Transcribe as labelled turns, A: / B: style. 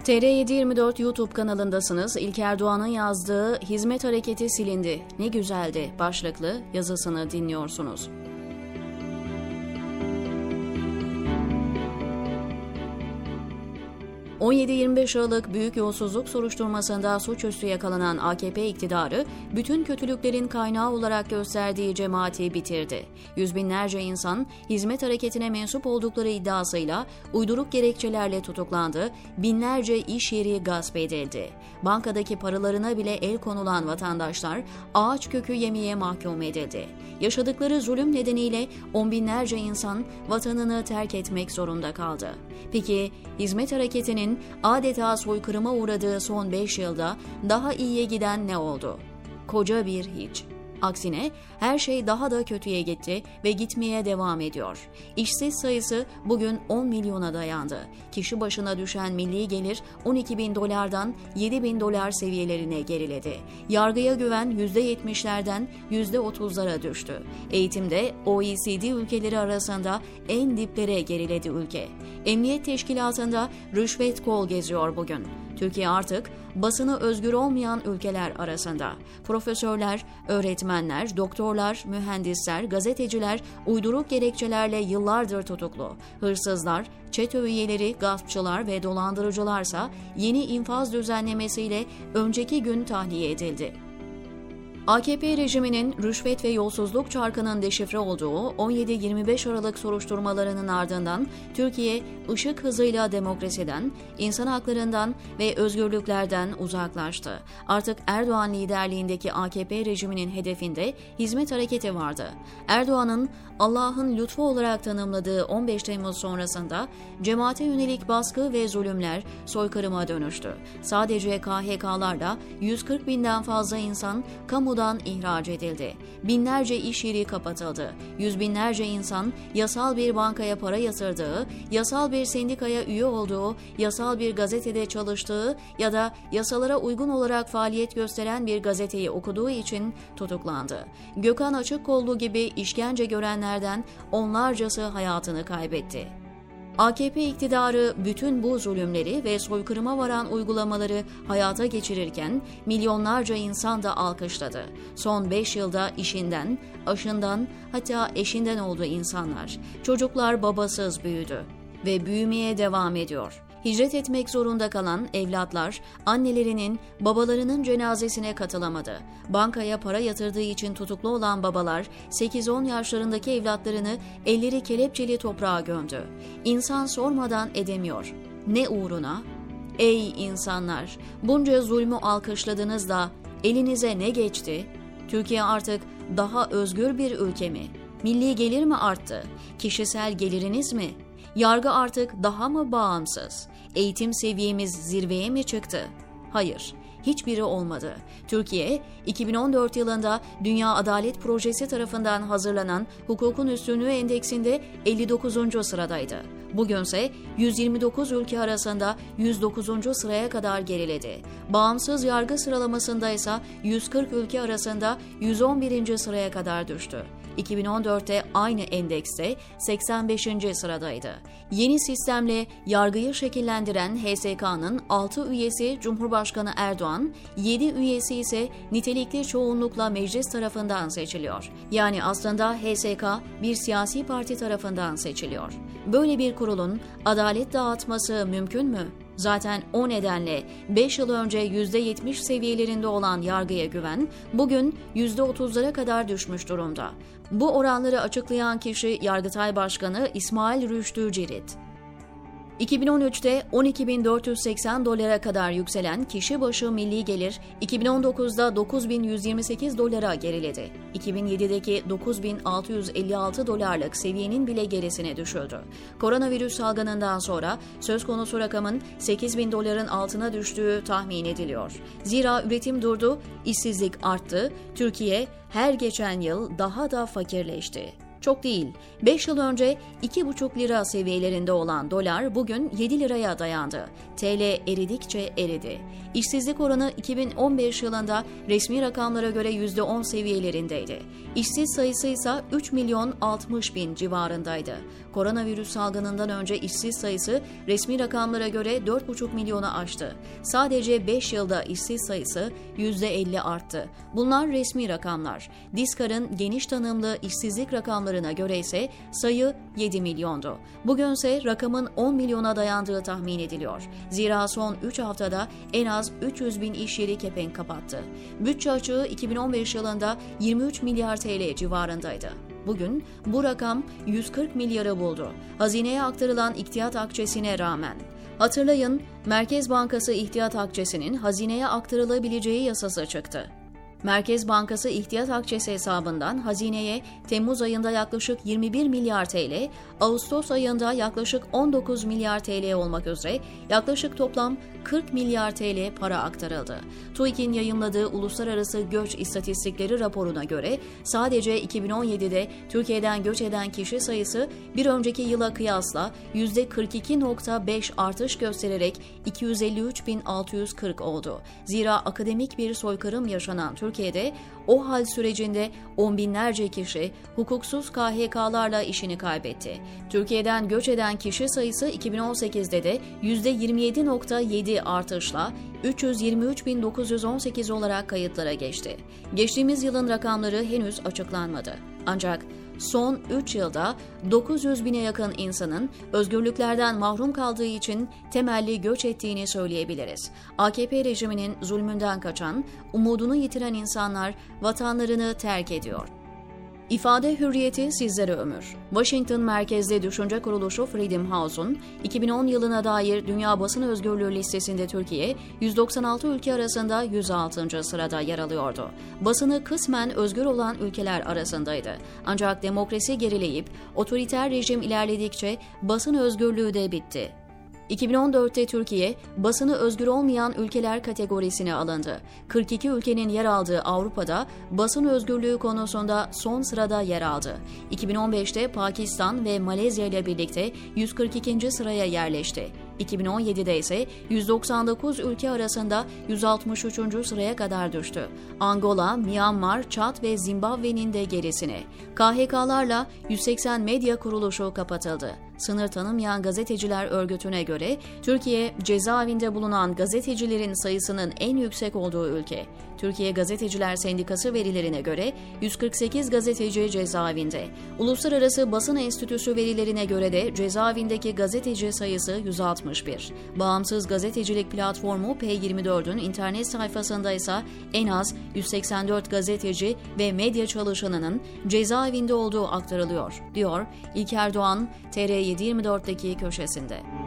A: TR724 YouTube kanalındasınız. İlker Doğan'ın yazdığı "Hizmet Hareketi silindi, ne güzeldi" başlıklı yazısını dinliyorsunuz. ...17-25 Aralık büyük yolsuzluk soruşturmasında suçüstü yakalanan AKP iktidarı, bütün kötülüklerin kaynağı olarak gösterdiği cemaati bitirdi. Yüz binlerce insan, hizmet hareketine mensup oldukları iddiasıyla uyduruk gerekçelerle tutuklandı, binlerce iş yeri gasp edildi. Bankadaki paralarına bile el konulan vatandaşlar, ağaç kökü yemeye mahkum edildi. Yaşadıkları zulüm nedeniyle on binlerce insan vatanını terk etmek zorunda kaldı. Peki, hizmet hareketinin adeta soykırıma uğradığı son 5 yılda daha iyiye giden ne oldu? Koca bir hiç. Aksine her şey daha da kötüye gitti ve gitmeye devam ediyor. İşsiz sayısı bugün 10 milyona dayandı. Kişi başına düşen milli gelir 12 bin dolardan 7 bin dolar seviyelerine geriledi. Yargıya güven %70'lerden %30'lara düştü. Eğitimde OECD ülkeleri arasında en diplere geriledi ülke. Emniyet teşkilatında rüşvet kol geziyor bugün. Türkiye artık basını özgür olmayan ülkeler arasında. Profesörler, öğretmenler, doktorlar, mühendisler, gazeteciler uyduruk gerekçelerle yıllardır tutuklu. Hırsızlar, çete üyeleri, gaspçılar ve dolandırıcılarsa yeni infaz düzenlemesiyle önceki gün tahliye edildi. AKP rejiminin rüşvet ve yolsuzluk çarkının deşifre olduğu 17-25 Aralık soruşturmalarının ardından Türkiye ışık hızıyla demokrasiden, insan haklarından ve özgürlüklerden uzaklaştı. Artık Erdoğan liderliğindeki AKP rejiminin hedefinde hizmet hareketi vardı. Erdoğan'ın Allah'ın lütfu olarak tanımladığı 15 Temmuz sonrasında cemaate yönelik baskı ve zulümler soykırıma dönüştü. Sadece KHK'larla 140 binden fazla insan kamudan ihraç edildi. Binlerce iş yeri kapatıldı. Yüz binlerce insan yasal bir bankaya para yatırdığı, yasal bir sendikaya üye olduğu, yasal bir gazetede çalıştığı ya da yasalara uygun olarak faaliyet gösteren bir gazeteyi okuduğu için tutuklandı. Gökhan Açıkkollu gibi işkence görenlerden onlarcası hayatını kaybetti. AKP iktidarı bütün bu zulümleri ve soykırıma varan uygulamaları hayata geçirirken milyonlarca insan da alkışladı. Son 5 yılda işinden, aşından, hatta eşinden oldu insanlar. Çocuklar babasız büyüdü ve büyümeye devam ediyor. Hicret etmek zorunda kalan evlatlar, annelerinin, babalarının cenazesine katılamadı. Bankaya para yatırdığı için tutuklu olan babalar, 8-10 yaşlarındaki evlatlarını elleri kelepçeli toprağa gömdü. İnsan sormadan edemiyor. Ne uğruna? Ey insanlar! Bunca zulmü alkışladınız da elinize ne geçti? Türkiye artık daha özgür bir ülke mi? Milli gelir mi arttı? Kişisel geliriniz mi? Yargı artık daha mı bağımsız? Eğitim seviyemiz zirveye mi çıktı? Hayır, hiçbiri olmadı. Türkiye, 2014 yılında Dünya Adalet Projesi tarafından hazırlanan Hukukun Üstünlüğü Endeksinde 59. sıradaydı. Bugünse 129 ülke arasında 109. sıraya kadar geriledi. Bağımsız yargı sıralamasında ise 140 ülke arasında 111. sıraya kadar düştü. 2014'te aynı endekste 85. sıradaydı. Yeni sistemle yargıyı şekillendiren HSK'nın 6 üyesi Cumhurbaşkanı Erdoğan, 7 üyesi ise nitelikli çoğunlukla meclis tarafından seçiliyor. Yani aslında HSK bir siyasi parti tarafından seçiliyor. Böyle bir kurulun adalet dağıtması mümkün mü? Zaten o nedenle 5 yıl önce %70 seviyelerinde olan yargıya güven bugün %30'lara kadar düşmüş durumda. Bu oranları açıklayan kişi Yargıtay Başkanı İsmail Rüştü Cirit. 2013'te 12.480 dolara kadar yükselen kişi başı milli gelir 2019'da 9.128 dolara geriledi. 2007'deki 9.656 dolarlık seviyenin bile gerisine düşüldü. Koronavirüs salgınından sonra söz konusu rakamın 8.000 doların altına düştüğü tahmin ediliyor. Zira üretim durdu, işsizlik arttı, Türkiye her geçen yıl daha da fakirleşti. Çok değil. 5 yıl önce 2,5 lira seviyelerinde olan dolar bugün 7 liraya dayandı. TL eridikçe eridi. İşsizlik oranı 2015 yılında resmi rakamlara göre %10 seviyelerindeydi. İşsiz sayısı ise 3 milyon 60 bin civarındaydı. Koronavirüs salgınından önce işsiz sayısı resmi rakamlara göre 4,5 milyonu aştı. Sadece 5 yılda işsiz sayısı %50 arttı. Bunlar resmi rakamlar. Diskar'ın geniş tanımlı işsizlik rakamlarına göre ise sayı 7 milyondu. Bugünse rakamın 10 milyona dayandığı tahmin ediliyor. Zira son 3 haftada en az 300 bin iş yeri kepenk kapattı. Bütçe açığı 2015 yılında 23 milyar TL civarındaydı. Bugün bu rakam 140 milyarı buldu. Hazineye aktarılan ihtiyat akçesine rağmen. Hatırlayın, Merkez Bankası ihtiyat akçesinin hazineye aktarılabileceği yasası çıktı. Merkez Bankası ihtiyat akçesi hesabından hazineye Temmuz ayında yaklaşık 21 milyar TL, Ağustos ayında yaklaşık 19 milyar TL olmak üzere yaklaşık toplam 40 milyar TL para aktarıldı. TÜİK'in yayımladığı Uluslararası Göç İstatistikleri raporuna göre sadece 2017'de Türkiye'den göç eden kişi sayısı bir önceki yıla kıyasla %42,5 artış göstererek 253.640 oldu. Zira akademik bir soykırım yaşanan Türkiye'de o hal sürecinde on binlerce kişi hukuksuz KHK'larla işini kaybetti. Türkiye'den göç eden kişi sayısı 2018'de de %27,7 artışla 323.918 olarak kayıtlara geçti. Geçtiğimiz yılın rakamları henüz açıklanmadı. Ancak son 3 yılda 900 bine yakın insanın özgürlüklerden mahrum kaldığı için temelli göç ettiğini söyleyebiliriz. AKP rejiminin zulmünden kaçan, umudunu yitiren insanlar vatanlarını terk ediyor. İfade hürriyeti sizlere ömür. Washington merkezli düşünce kuruluşu Freedom House'un 2010 yılına dair Dünya Basın Özgürlüğü listesinde Türkiye, 196 ülke arasında 106. sırada yer alıyordu. Basını kısmen özgür olan ülkeler arasındaydı. Ancak demokrasi gerileyip otoriter rejim ilerledikçe basın özgürlüğü de bitti. 2014'te Türkiye, basını özgür olmayan ülkeler kategorisine alındı. 42 ülkenin yer aldığı Avrupa'da basın özgürlüğü konusunda son sırada yer aldı. 2015'te Pakistan ve Malezya ile birlikte 142. sıraya yerleşti. 2017'de ise 199 ülke arasında 163. sıraya kadar düştü. Angola, Myanmar, Çad ve Zimbabwe'nin de gerisine. KHK'larla 180 medya kuruluşu kapatıldı. Sınır tanımayan gazeteciler örgütüne göre Türkiye, cezaevinde bulunan gazetecilerin sayısının en yüksek olduğu ülke. Türkiye Gazeteciler Sendikası verilerine göre 148 gazeteci cezaevinde. Uluslararası Basın Enstitüsü verilerine göre de cezaevindeki gazeteci sayısı 161. Bağımsız Gazetecilik Platformu P24'ün internet sayfasında ise en az 184 gazeteci ve medya çalışanının cezaevinde olduğu aktarılıyor, diyor İlker Doğan, TR724'deki köşesinde.